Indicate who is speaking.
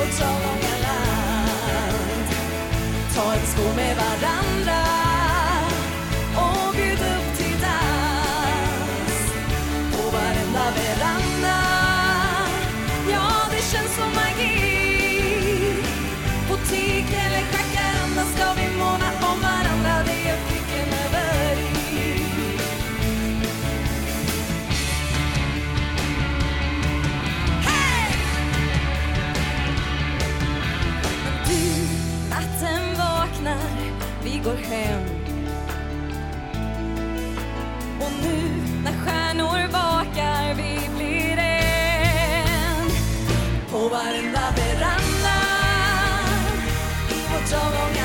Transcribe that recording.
Speaker 1: vårt avlånga land. Ta ett skål med varandra och bjud upp till dans på varenda veranda. Ja, det känns som magi. På tik eller jacaranda ska vi måna om varandra. Det är pricken över i. Hej! Men du, natten vaknar, vi går hem. Och nu när stjärnor vakar, vi blir en. På varenda veranda i vårt avlånga